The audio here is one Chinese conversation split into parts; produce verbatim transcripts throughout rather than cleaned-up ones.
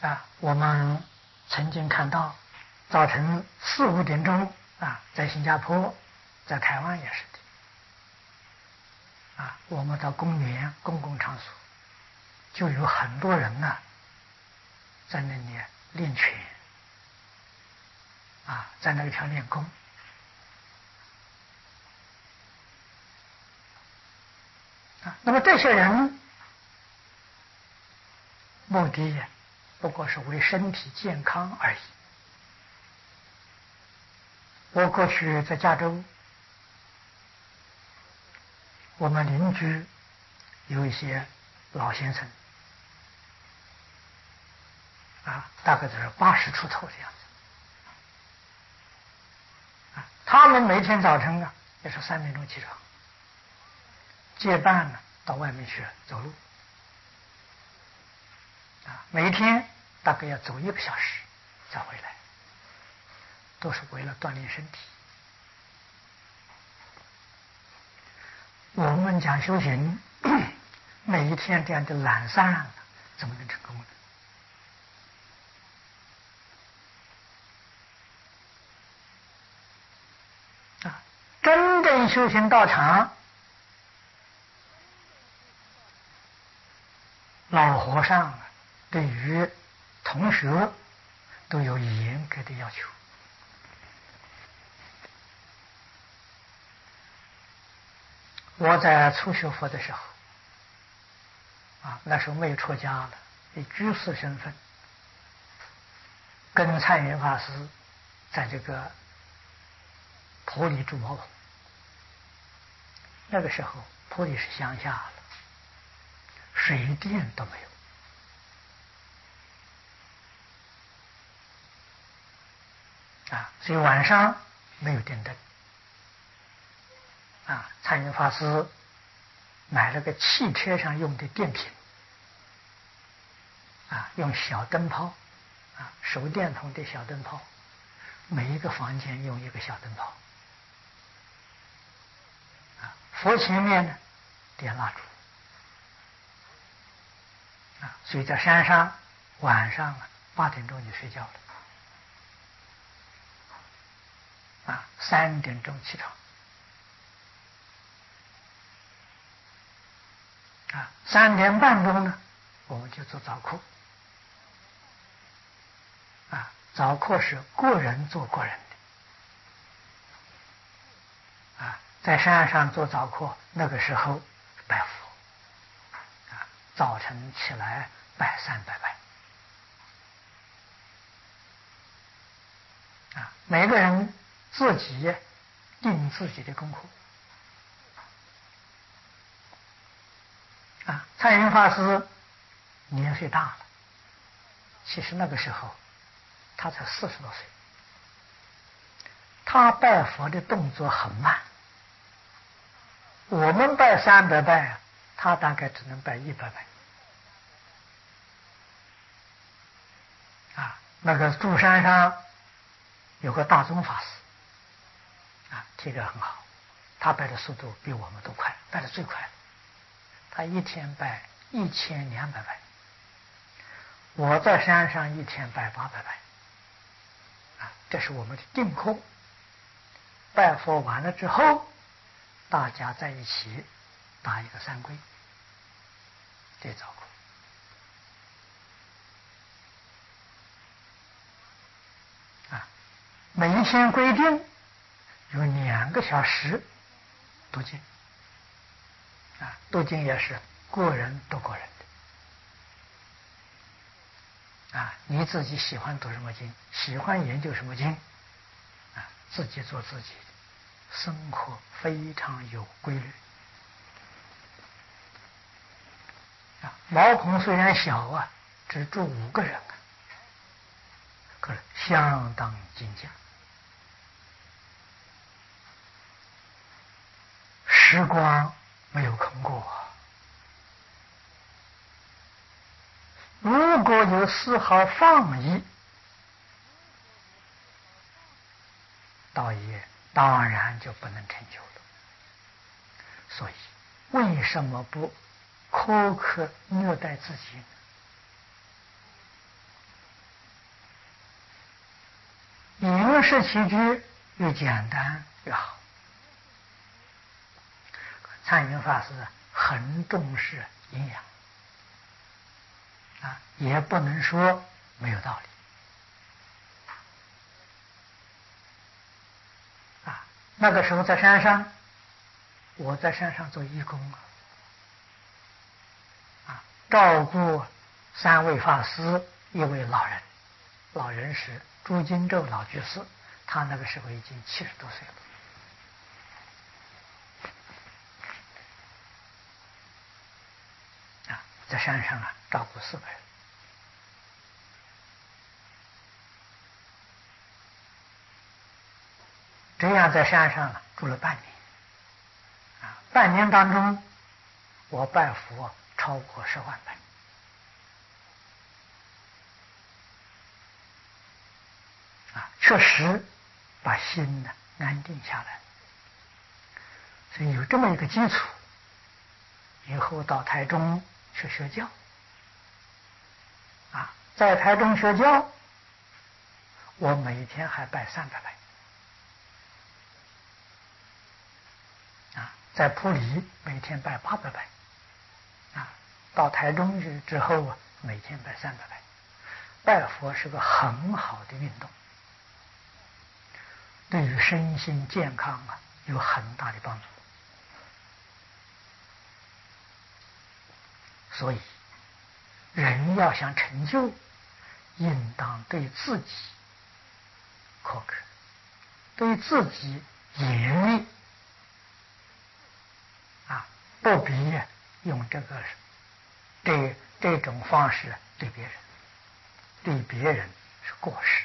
啊，我们曾经看到早晨四五点钟啊，在新加坡，在台湾也是的啊，我们到公园公共场所，就有很多人呢、啊、在那里练拳啊，在那个地方练功啊。那么这些人目的不过是为身体健康而已。我过去在加州，我们邻居有一些老先生啊，大概就是八十出头的样子啊。他们每天早晨啊，也是三点钟起床，结伴呢到外面去走路啊，每天大概要走一个小时再回来，都是为了锻炼身体。我们讲修行，每一天这样的懒散，怎么能成功呢？啊，真正修行道场，老和尚对于同学都有严格的要求。我在初学佛的时候啊，那时候没有出家了，以居士身份跟禅云法师在这个埔里住茅棚。那个时候埔里是乡下了，水电都没有啊，所以晚上没有电灯啊。禅云法师买了个汽车上用的电瓶啊，用小灯泡啊，手电筒的小灯泡，每一个房间用一个小灯泡啊。佛前面呢点蜡烛啊，所以在山上晚上啊八点钟就睡觉了啊，三点钟起床啊，三点半钟呢我们就做早课啊，早课是个人做个人的啊，在山上做早课，那个时候拜佛啊，早晨起来拜三拜拜啊，每个人自己定自己的功课啊。禅云法师年岁大了，其实那个时候他才四十多岁，他拜佛的动作很慢，我们拜三百拜，他大概只能拜一百拜啊。那个住山上有个大宗法师啊，体格很好，他拜的速度比我们都快，拜的最快的，他一天拜一千两百拜，我在山上一天拜八百拜啊，这是我们的定课。拜佛完了之后，大家在一起打一个三皈，这早课啊。每一天规定有两个小时读经啊，读经也是个人读个人的啊，你自己喜欢读什么经，喜欢研究什么经啊，自己做自己的，生活非常有规律啊。茅棚虽然小啊，只住五个人啊，可是相当精简，时光没有空过啊。如果有丝毫放逸，道业当然就不能成就了。所以为什么不苛刻虐待自己呢？ 饮食起居越简单越好。禅云法师很重视营养啊，也不能说没有道理啊。那个时候在山上，我在山上做义工啊，照顾三位法师，一位老人，老人是朱金洲老居士，他那个时候已经七十多岁了。在山上啊，照顾四个人，这样在山上啊住了半年，啊，半年当中，我拜佛超过十万本，啊，确实把心呢安定下来，所以有这么一个基础，以后到台中去学教，啊，在台中学教，我每天还拜三百拜，啊，在埔里每天拜八百拜，啊，到台中去之后啊，每天拜三百拜，拜佛是个很好的运动，对于身心健康啊有很大的帮助。所以，人要想成就，应当对自己苛刻，对自己严厉啊，不必用这个这这种方式对别人，对别人是过失。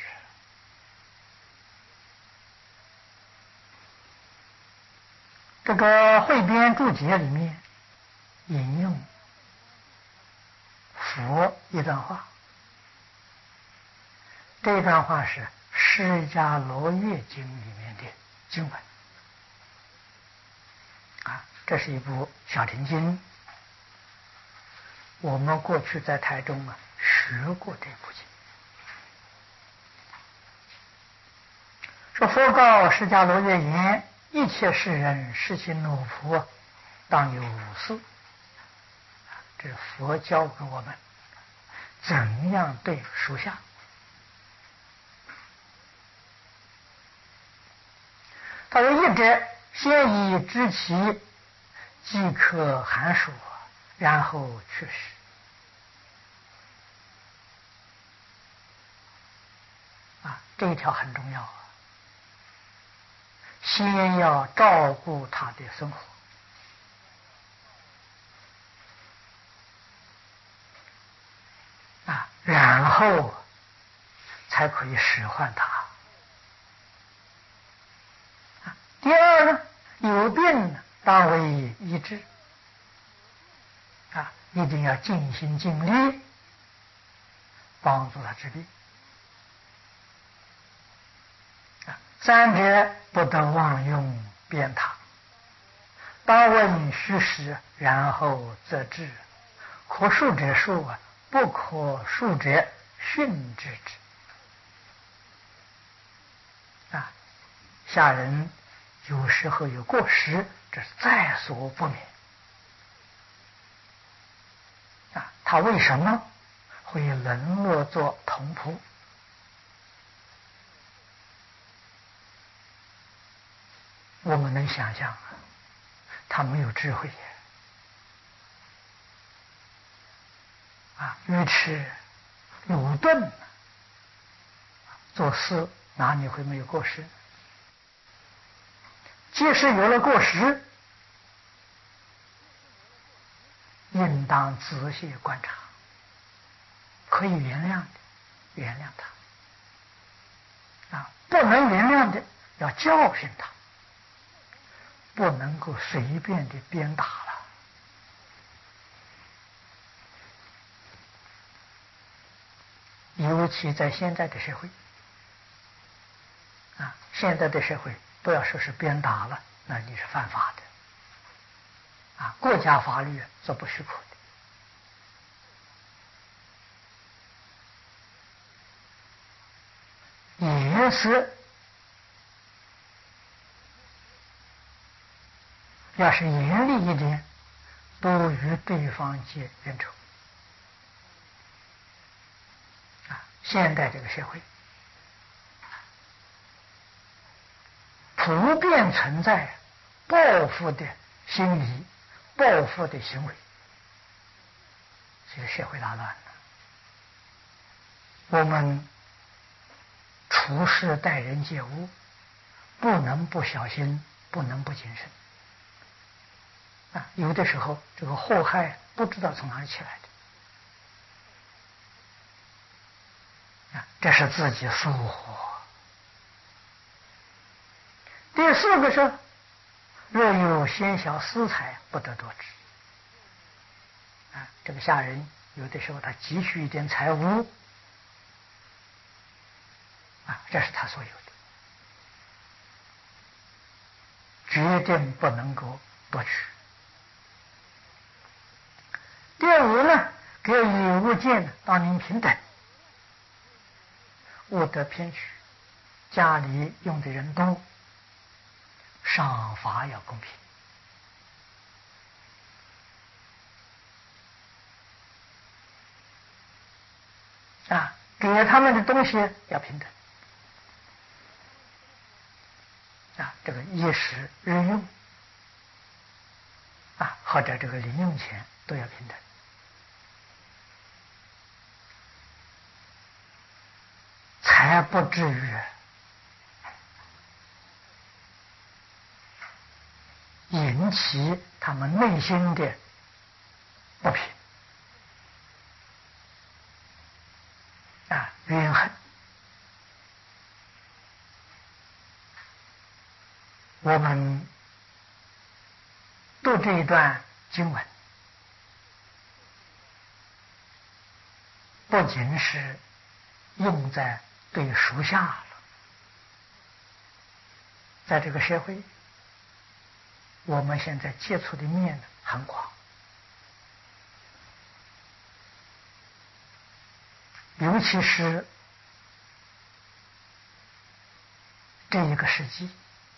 这个汇编注解里面引用佛一段话，这段话是《释迦罗越经》里面的经文啊，这是一部小乘经，我们过去在台中啊学过这部经。说佛告释迦罗越言：一切世人实行奴仆，当有五事。这是佛教给我们怎样对属下。他说：一者，先以知其即可寒暑，然后去世。啊，这一条很重要啊！先要照顾他的生活，啊，然后才可以使唤他。啊，第二呢，有病呢，当为医治。啊，一定要尽心尽力帮助他治病。啊，三者不得妄用鞭挞，当问虚实，然后则治。可恕者恕啊，不可恕者训之之。啊，下人有时候有过失，这是在所不免。啊，他为什么会沦落做童仆？我们能想象，他没有智慧啊，愚痴鲁钝，做事哪里会没有过失？即使有了过失，应当仔细观察，可以原谅的原谅他，啊，不能原谅的要教训他，不能够随便的鞭打了。尤其在现在的社会，啊，现在的社会不要说是鞭打了，那你是犯法的，啊，国家法律是不许可的。也是要是严厉一点，都与对方结冤仇。啊，现代这个社会普遍存在报复的心理、报复的行为，这个社会大乱了。我们处事待人接物，不能不小心，不能不谨慎。啊，有的时候这个祸害不知道从哪里起来的，啊，这是自己疏忽。第四个是，若有先小私财，不得多之。啊，这个下人有的时候他急需一点财物，啊，这是他所有的，决定不能够夺取。第五呢，给予物件当您平等，勿得偏取。家里用的人多，赏罚要公平。啊，给他们的东西要平等。啊，这个衣食日用，啊，或者这个零用钱都要平等。才不至于引起他们内心的不平啊，怨恨。我们读这一段经文，不仅是用在对属下了，在这个社会，我们现在接触的面很广，尤其是这一个世纪，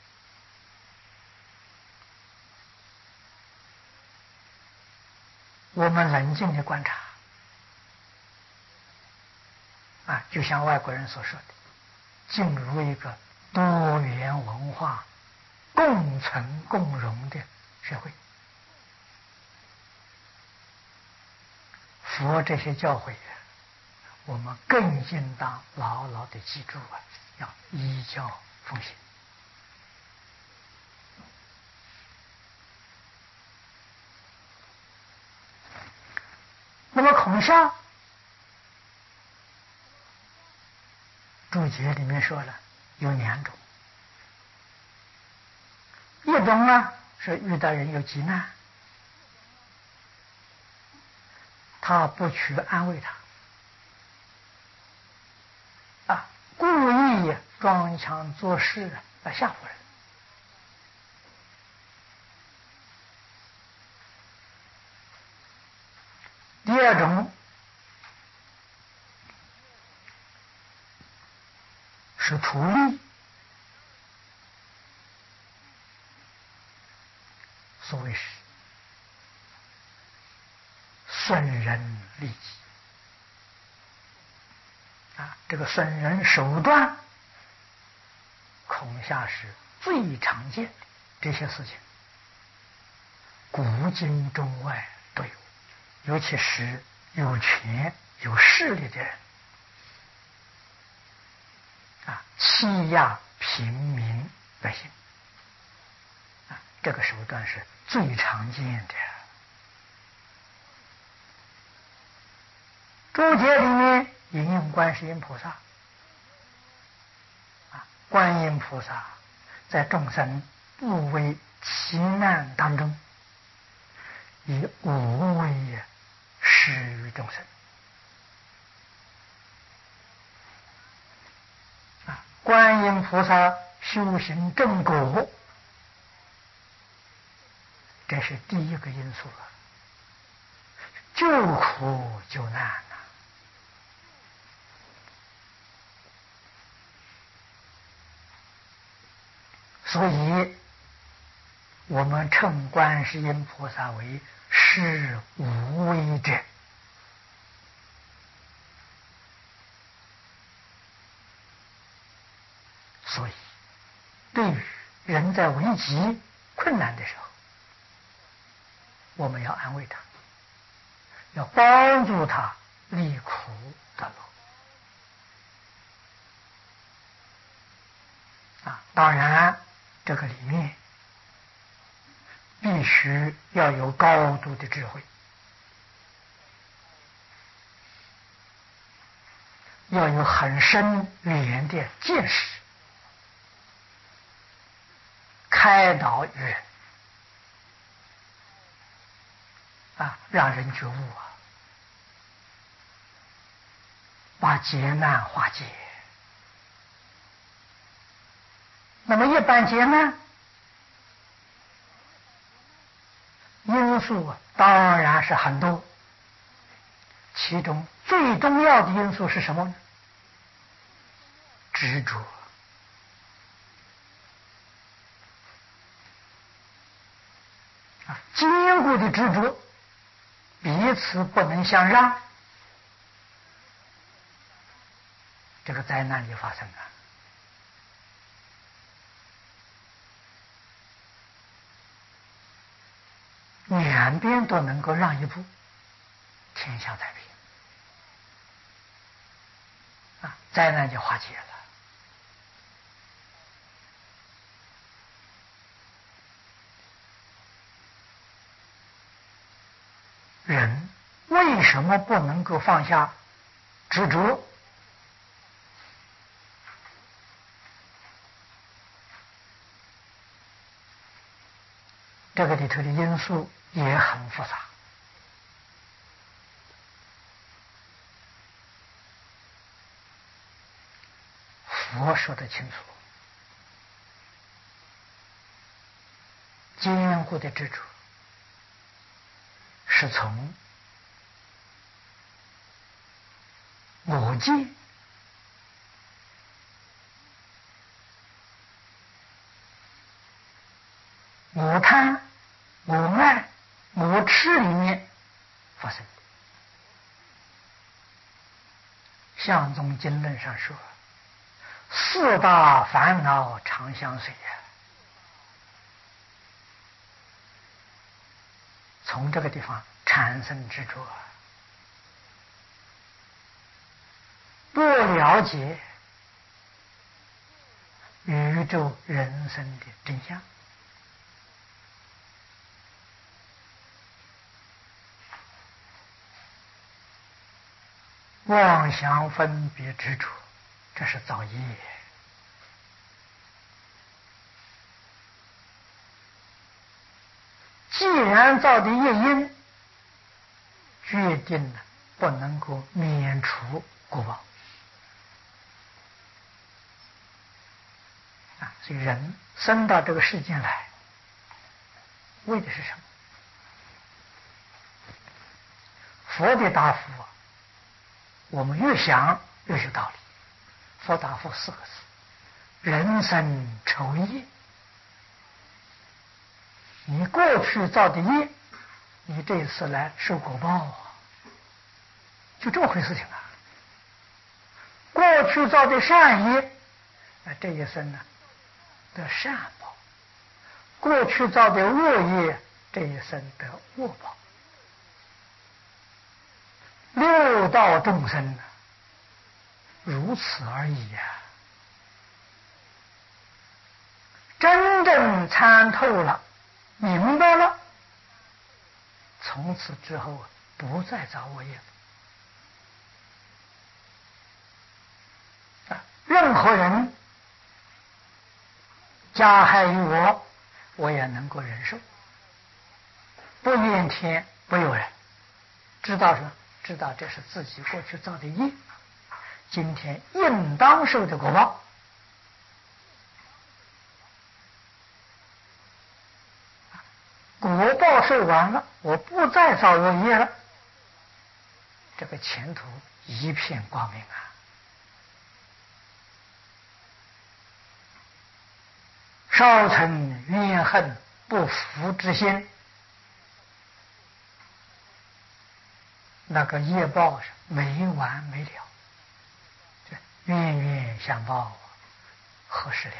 我们冷静的观察，啊，就像外国人所说的，进入一个多元文化共存共荣的社会。佛这些教诲，我们更应当牢牢的记住啊，要依教奉行。那么孔孝注解里面说了有两种，一种呢是遇到人有急难，他不去安慰他，啊，故意装腔作势来吓唬人。第二种是图利，所谓是损人利己啊，这个损人手段，孔夏是最常见的这些事情，古今中外都有，尤其是有权有势力的人啊，欺压平民百姓啊，这个手段是最常见的。注解里面引用观世音菩萨啊，观音菩萨在众生不畏其难当中，以无畏施于众生啊，观音菩萨修行正果，这是第一个因素啊，救苦救难呐、啊。所以我们称观世音菩萨为是无为者。所以对于人在危急困难的时候，我们要安慰他，要帮助他离苦得乐啊！当然这个里面必须要有高度的智慧，要有很深远的见识，开导于人啊，让人觉悟啊，把劫难化解。那么一般劫难因素啊，当然是很多，其中最重要的因素是什么呢？执着啊，坚固的执着，彼此不能相让，这个灾难就发生了。两边都能够让一步，天下太平啊，灾难就化解了。人为什么不能够放下执着？这个里头的因素也很复杂。佛说得清楚，坚固的执着是从我见、我贪、我爱、我痴里面发生的。相宗经论上说，四大烦恼常相随呀。从这个地方产生执着，不了解宇宙人生的真相，妄想分别执着，这是造业。既然造的业因，决定了不能够免除果报啊！所以人生到这个世间来，为的是什么？佛的答复啊，我们越想越有道理。佛答复四个字：人生酬业。你过去造的业，你这一次来受果报啊，就这么回事情啊。过去造的善业，那这一生呢得善报；过去造的恶业，这一生得恶报。六道众生呢，如此而已呀、啊。真正参透了，明白了，从此之后不再造恶业了。任何人加害于我，我也能够忍受，不怨天不尤人。知道什么？知道这是自己过去造的业，今天应当受的果报。果报受完了，我不再造恶业了，这个前途一片光明啊！少存怨恨不服之心，那个业报是没完没了，冤冤相报，何时了？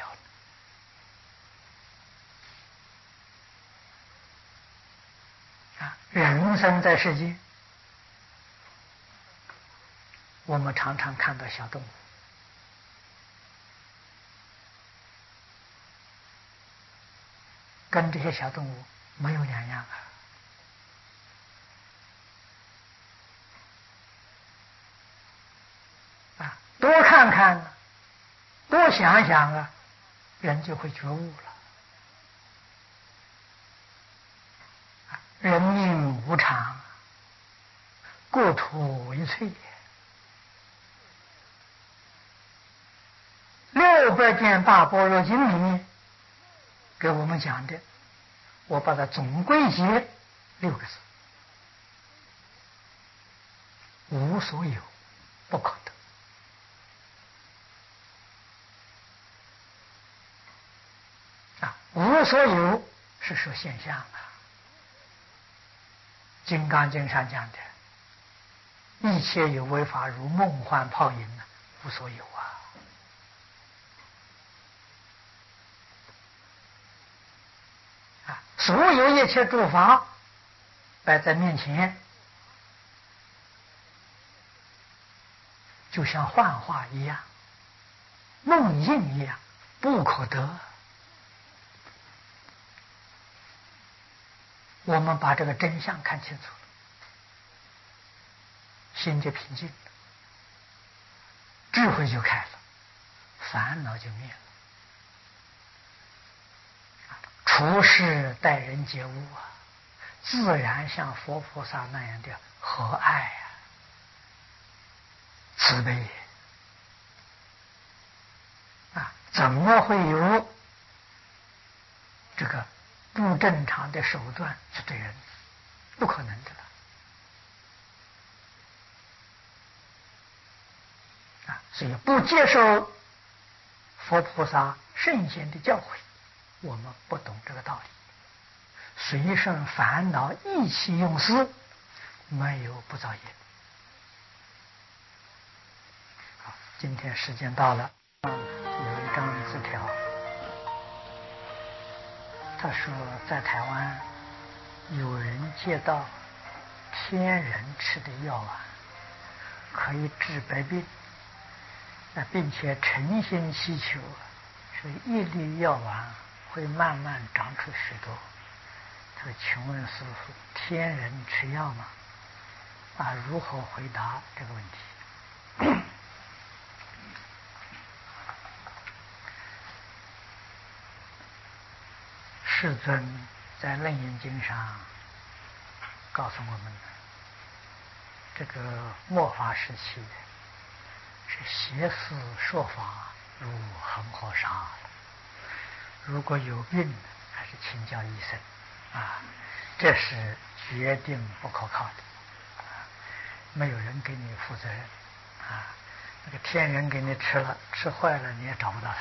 啊，人生在世间，我们常常看到小动物，跟这些小动物没有两样啊。啊，多看看，多想想啊，人就会觉悟了。人命无常，故土为脆。六百卷大般若经里面给我们讲的，我把它总归结六个字：无所有，不可得。啊，无所有是说现象啊。《金刚经》上讲的，一切有为法如梦幻泡影，无所有啊。啊，所有一切诸法摆在面前，就像幻化一样，梦境一样，不可得。我们把这个真相看清楚了，心就平静了，智慧就开了，烦恼就灭了。处事待人接物啊，自然像佛菩萨那样的和蔼啊，慈悲啊，怎么会有这个不正常的手段去对人？不可能的了。啊，所以不接受佛菩萨圣贤的教诲，我们不懂这个道理，随顺烦恼意气用事，没有不造业。好，今天时间到了，有一张字条，他说在台湾有人借到天人吃的药啊，可以治百病，那并且诚心祈求，说一粒药丸会慢慢长出许多。他说：“请问师父，天人吃药吗？啊，如何回答这个问题？”世尊在《楞严经》上告诉我们，这个末法时期是邪思说法如恒河沙，如果有病，还是请教医生啊，这是决定不可靠的，没有人给你负责任啊。那个天人给你吃了，吃坏了你也找不到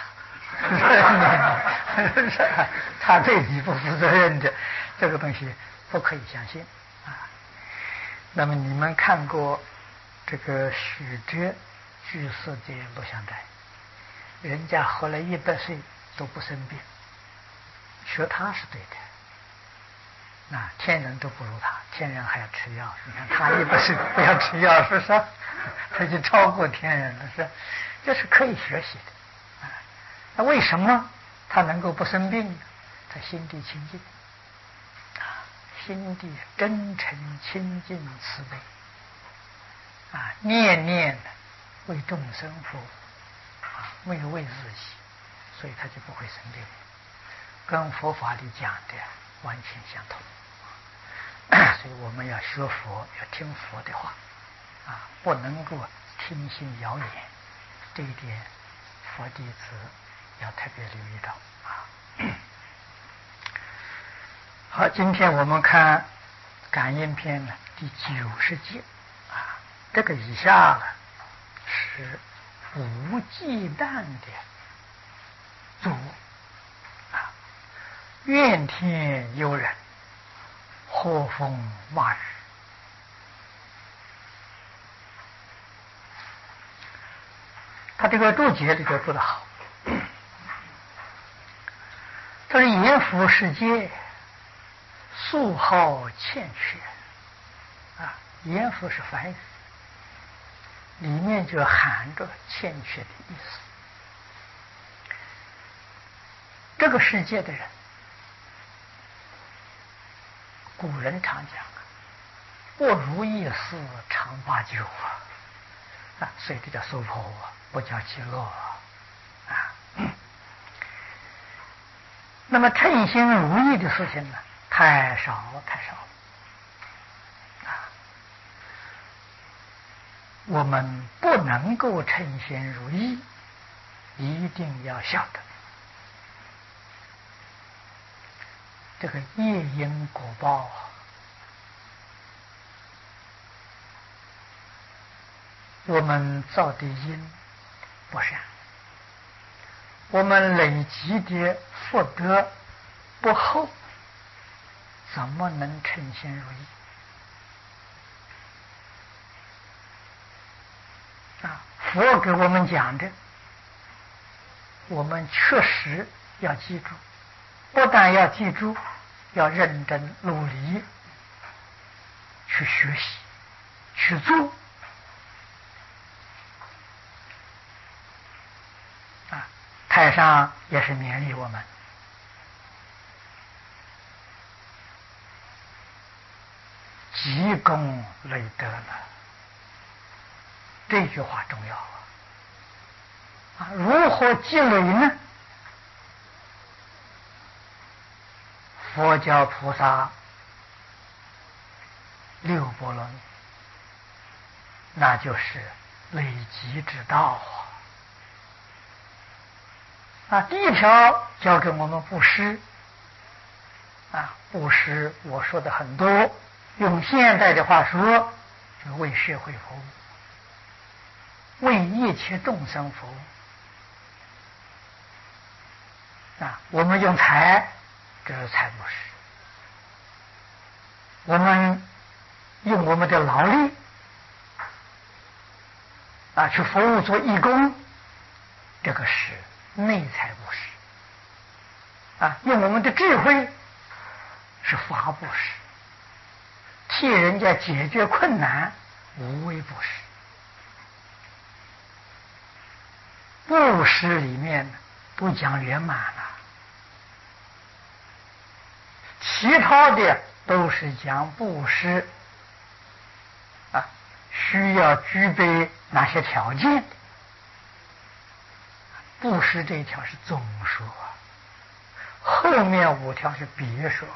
他，他对你不负责任的，这个东西不可以相信啊。那么你们看过这个许哲居士的录像带，人家活了一百岁都不生病，学他是对的。那天人都不如他，天人还要吃药，你看他一百岁不要吃药，是不是？他就超过天人了，是，这是可以学习的。啊，那为什么他能够不生病呢？他心地清净，啊，心地真诚清净慈悲，啊，念念为众生服务，啊，没有为自己，所以他就不会生病，跟佛法里讲的完全相同。所以我们要学佛，要听佛的话，啊，不能够听信谣言，这一点佛弟子要特别留意到啊。好，今天我们看感应篇呢第九十节啊，这个以下呢是无忌惮的作啊， 怨天尤人，和风骂日。他这个注解里头注得好，他说：“阎浮世界，素好欠缺。”啊，阎浮是梵语，里面就含着欠缺的意思。这个世界的人，古人常讲啊，不如意事常八九啊，啊，所以这叫娑婆啊，不叫极乐啊。啊，那么称心如意的事情呢，太少太少了啊。我们不能够称心如意，一定要晓得这个业因果报啊，我们造的因不善，我们累积的福德不厚，怎么能称心如意啊？佛给我们讲的，我们确实要记住，不但要记住，要认真努力去学习去做啊。台上也是勉励我们，积功累德了，这句话重要啊！啊，如何积累呢？佛教菩萨六波罗蜜，那就是累积之道啊！啊，第一条教给我们布施啊，布施我说的很多，用现代的话说，就为社会服务，为一切众生服务啊。我们用财，这是财布施；我们用我们的劳力啊去服务做义工，这个是内财布施啊。用我们的智慧是法布施，替人家解决困难，无为布施。布施里面不讲圆满了，其他的都是讲布施啊，需要具备哪些条件？布施这一条是总说啊，后面五条是别说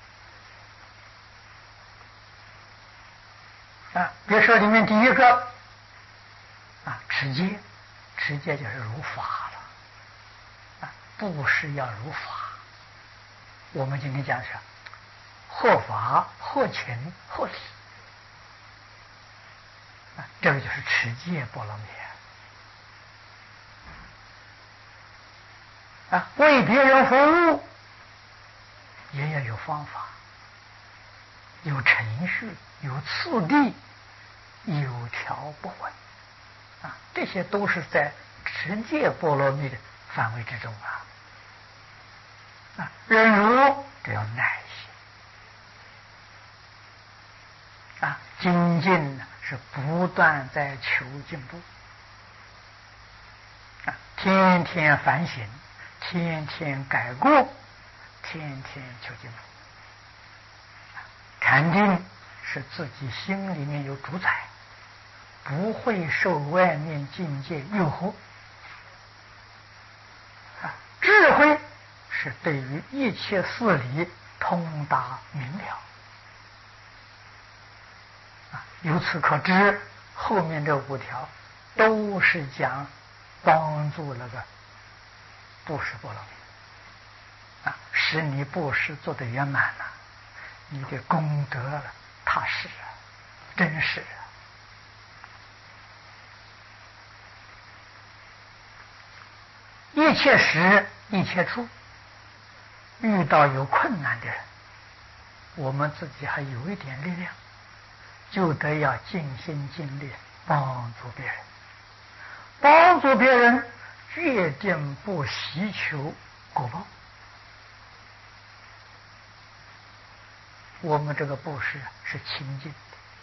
啊。啊，别说里面第一个啊，持戒，持戒就是如法了啊，布施要如法。我们今天讲是合法、合情、合理啊，这个就是持戒波罗蜜啊。为别人服务也要有方法，有程序，有次第，有条不紊啊，这些都是在持戒波罗蜜的范围之中啊。啊，忍辱只要耐心啊，精进是不断在求进步啊，天天反省，天天改过，天天求进步。禅定是自己心里面有主宰，不会受外面境界诱惑啊。智慧是对于一切事理通达明了啊。由此可知，后面这五条都是讲帮助那个布施波罗蜜啊，使你布施做得圆满了，你的功德了踏实啊，真实啊。一切时一切处遇到有困难的人，我们自己还有一点力量，就得要尽心尽力帮助别人。帮助别人决定不希求果报。我们这个布施是清净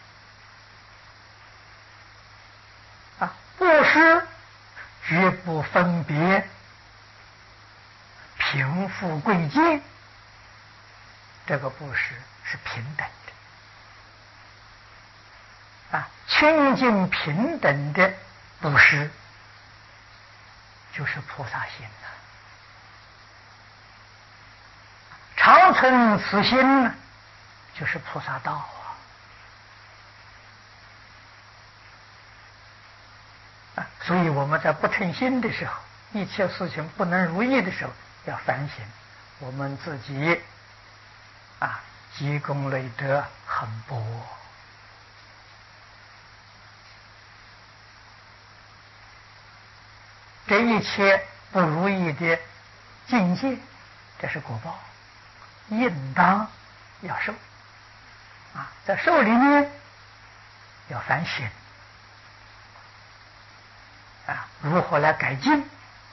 的啊，布施绝不分别贫富贵贱，这个布施是平等的啊，清净平等的布施就是菩萨心呐、啊，常存此心呢，就是菩萨道啊！啊，所以我们在不称心的时候，一切事情不能如意的时候，要反省我们自己啊，积功累德很薄。这一切不如意的境界，这是果报，应当要受啊，在受里面要反省啊，如何来改进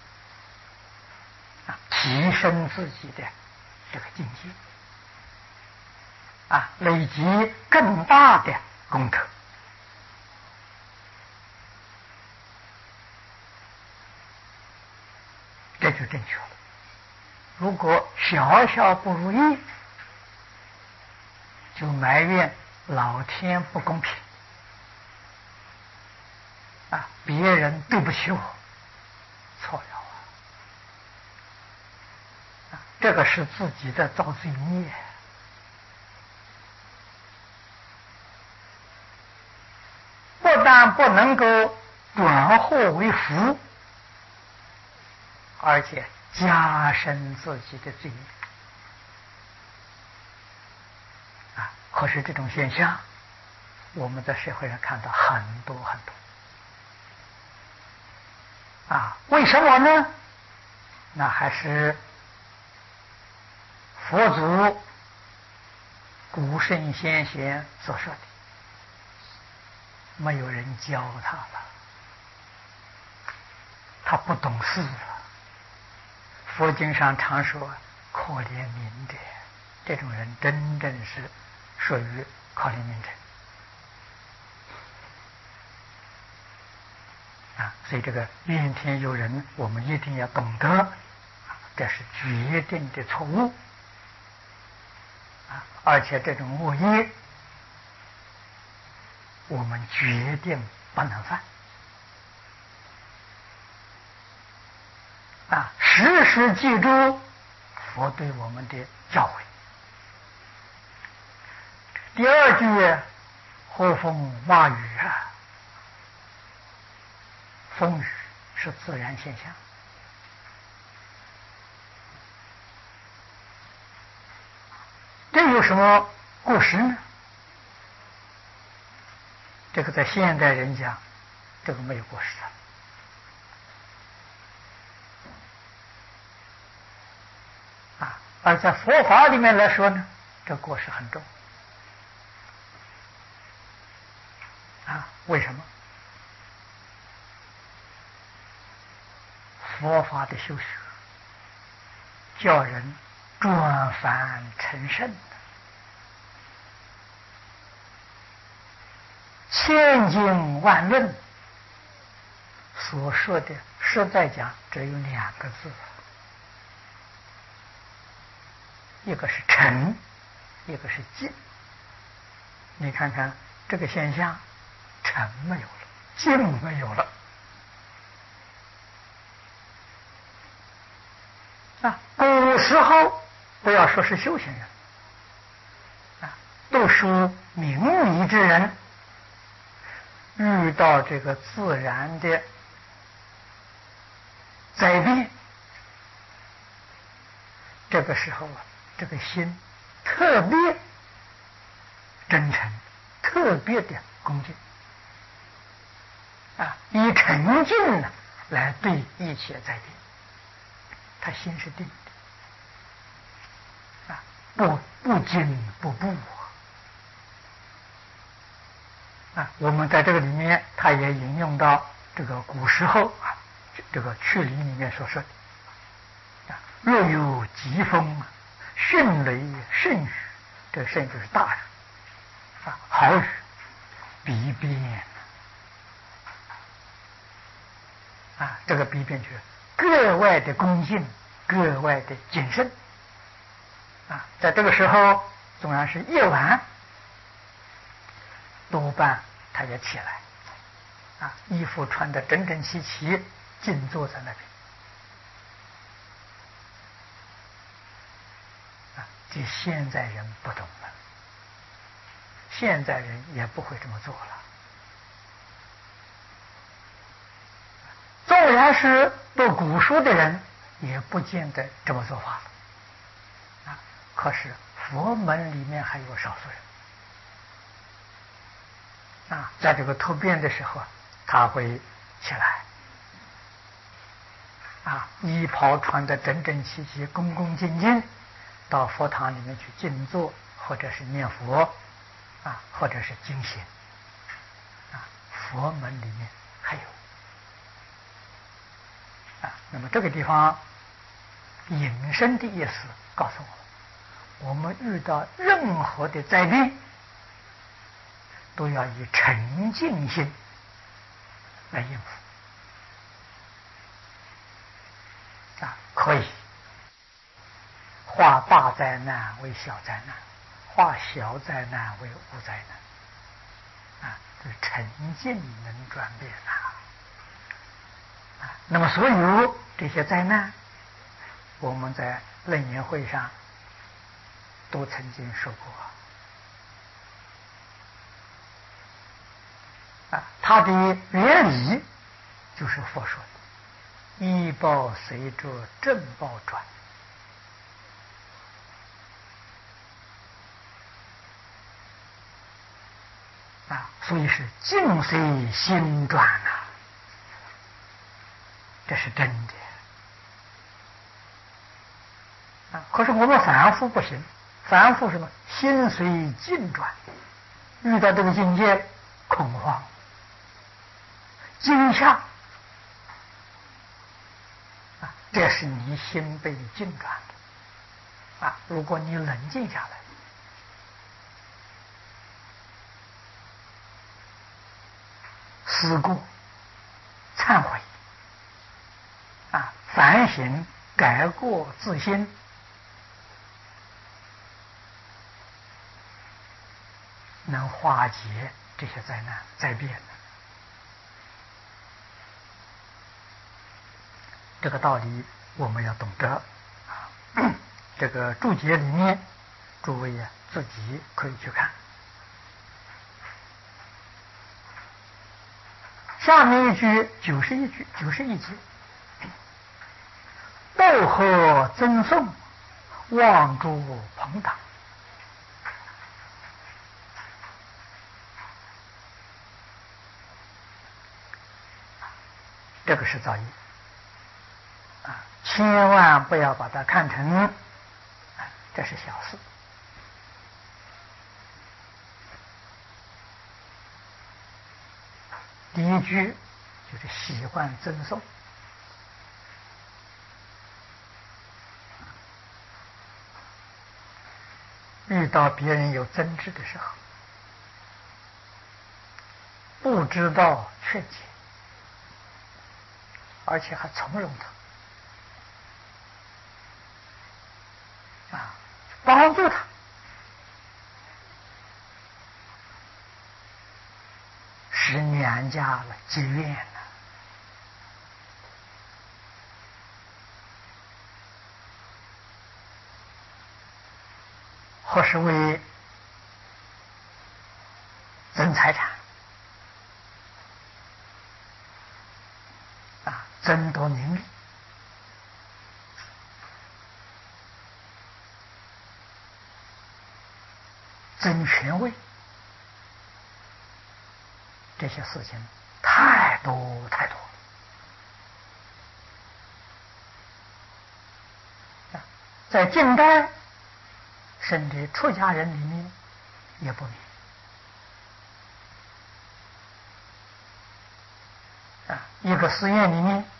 啊，提升自己的这个境界啊，累积更大的功德。这就正确了。如果小小不如意，就埋怨老天不公平啊，别人对不起我，错了啊！这个是自己的造罪孽，不但不能够转祸为福，而且加深自己的罪孽啊！可是这种现象，我们在社会上看到很多很多啊！为什么呢？那还是佛祖、古圣先贤所说的，没有人教他了，他不懂事了。佛经上常说可怜悯者，这种人真正是属于可怜悯者啊！所以这个怨天尤人，我们一定要懂得，这是决定的错误啊！而且这种恶业，我们决定不能犯啊！时时记住佛对我们的教诲。第二句，和风化雨啊，风雨是自然现象。这有什么故事呢？这个在现代人讲，这个没有故事的。而在佛法里面来说呢，这过失很重啊！为什么？佛法的修学叫人转凡成圣，千经万论所说的，实在讲只有两个字，一个是成，一个是净。你看看这个现象，成没有了，净没有了啊！古时候不要说是修行人啊，读书明理之人，遇到这个自然的灾变，这个时候啊，这个心特别真诚，特别的恭敬啊，以沉静呢来对一切灾变，他心是定的不不进不步啊！我们在这个里面，他也引用到这个古时候啊，这个去礼里面所说的啊，若有疾风，迅雷甚雨，这个甚就是大雨啊，好雨，必变啊，这个必变就是格外的恭敬，格外的谨慎啊，在这个时候，纵然是夜晚，多半他也起来啊，衣服穿得整整齐齐，静坐在那边啊。这现在人不懂了，现在人也不会这么做了。纵然是读古书的人，也不见得这么做法了啊。可是佛门里面还有少数人啊，在这个突变的时候，他会起来啊，衣袍穿得整整齐齐，恭恭敬敬，到佛堂里面去静坐，或者是念佛啊，或者是经行啊。佛门里面还有啊。那么这个地方引申的意思告诉我们，我们遇到任何的灾病，都要以沉静心来应付啊，可以化大灾难为小灾难，化小灾难为无灾难啊，这沉静能转变啊。啊，那么所有这些灾难，我们在楞严会上都曾经说过啊，它的原理就是佛说的依报随着正报转啊，所以是境随心转呐、啊，这是真的啊。可是我们反复不行，反复什么？心随境转，遇到这个境界，恐慌、惊吓啊，这是你心被境转的啊。如果你冷静下来，思过、忏悔啊，反省、改过自新，能化解这些灾难灾变的。这个道理我们要懂得啊。这个注解里面，诸位啊自己可以去看。下面一句九十一句九十一节，斗和赠送，望诸朋党。这个是造诣啊，千万不要把它看成啊这是小事。第一句就是喜欢赠送，遇到别人有争执的时候，不知道劝解，而且还从容他啊，帮助他，使两家了结怨了。或是为争财产啊，争夺名利，争权位，这些事情太多太多啊。在近代甚至出家人里面也不明啊。一个寺院里面，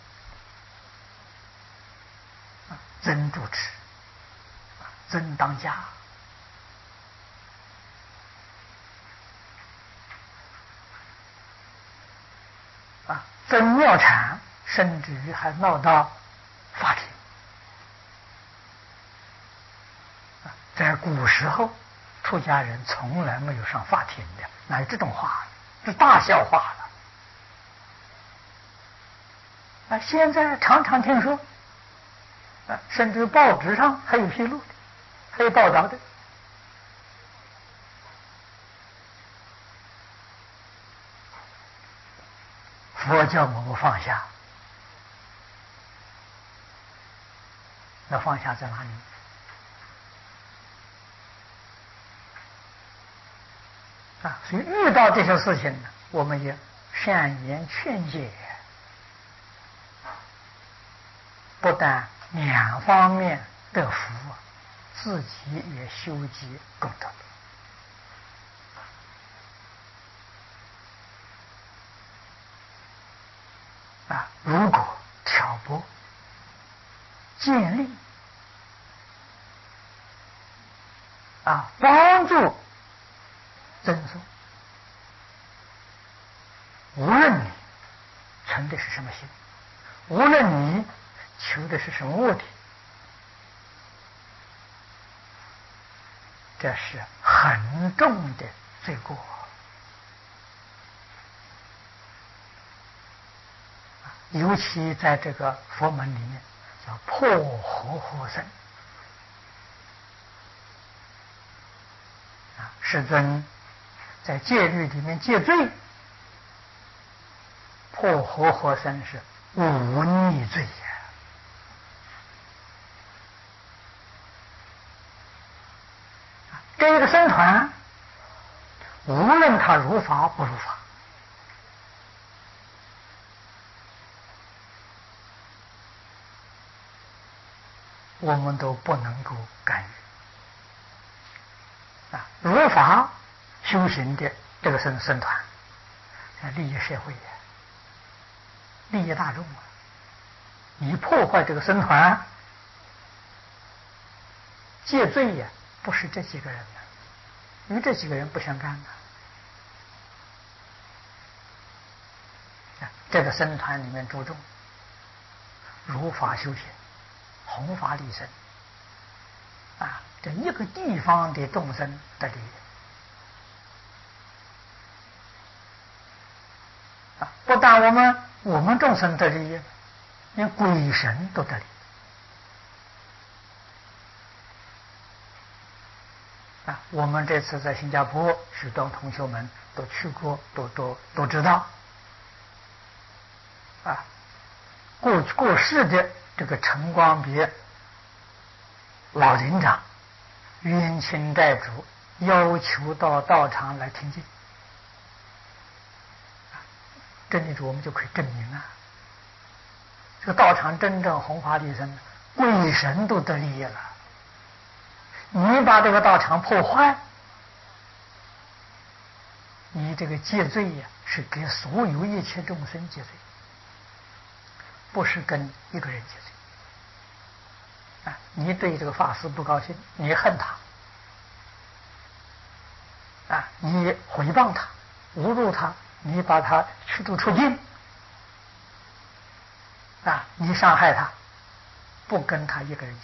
啊，僧主持，僧当家。啊，僧庙产，甚至于还闹到法庭。啊，在古时候，出家人从来没有上法庭的，哪有这种话？这大笑话了。啊，现在常常听说，啊，甚至报纸上还有披露的，还有报道的。佛教我们放下，那放下在哪里？啊，所以遇到这些事情呢，我们也善言劝解，不但两方面得福，自己也修积功德。啊，如果挑拨、建立啊，帮助赠送，无论你存的是什么心，无论你求的是什么目的，这是很重的罪过。尤其在这个佛门里面，叫破活活僧。啊，世尊在戒律里面戒罪，破活活僧是无逆罪呀。这个僧团，无论他如法不如法，我们都不能够干预。啊，如法修行的这个僧僧团，利益社会呀，利益大众啊！你破坏这个僧团，戒罪呀，不是这几个人的，与这几个人不相干的。啊，这个僧团里面注重如法修行，弘法利生。啊，这一个地方的众生得利益。啊，不但我们我们众生得利益，连鬼神都得利益。啊，我们这次在新加坡，许多同学们都去过，都都都知道。啊，过过世的这个陈光别老林长、冤亲债主要求到道场来听经，真理主我们就可以证明啊，这个道场真正弘法利生，鬼神都得利益了。你把这个道场破坏，你这个戒罪呀，是给所有一切众生戒罪，不是跟一个人戒罪。啊，你对这个法师不高兴，你恨他，啊，你诽谤他，侮辱他，你把他驱逐出境，啊，你伤害他，不跟他一个人戒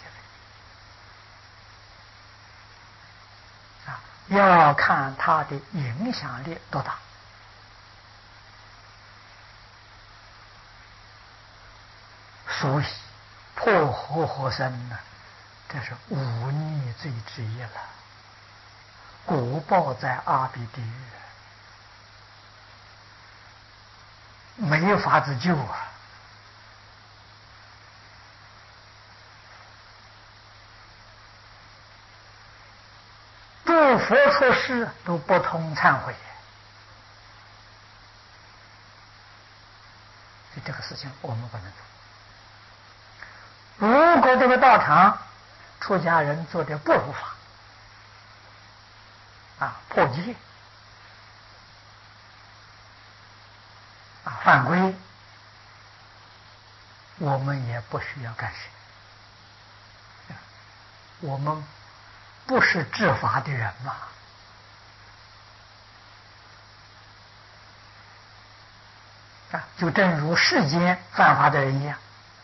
罪，啊，要看他的影响力多大。所以破活活僧呢，这是无逆罪之一了，果报在阿鼻地狱，没法子救啊！诸佛出世都不通忏悔，所以这个事情我们不能做。如果这个道场出家人做的不如法， 啊破戒啊犯规，我们也不需要干涉。我们不是治法的人嘛。啊，就正如世间犯法的人一样，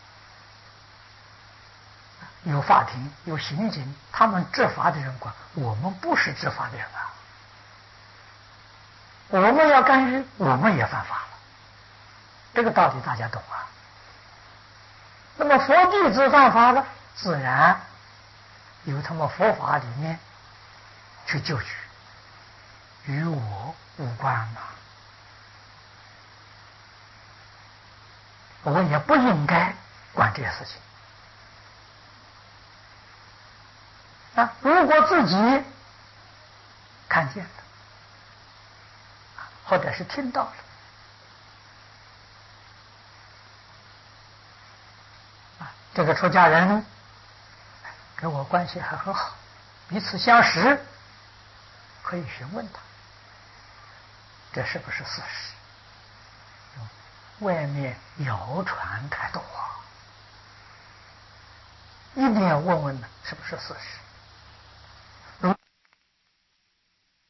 有法庭，有刑警，他们执法的人管，我们不是执法的人啊。我们要干预，我们也犯法了。这个道理大家懂啊。那么佛弟子犯法了，自然由他们佛法里面去救取，与我无关嘛。我也不应该管这些事情啊！如果自己看见了，或者是听到了，啊，这个出家人跟我关系还很好，彼此相识，可以询问他，这是不是事实？外面谣传太多，一定要问问呢，是不是事实？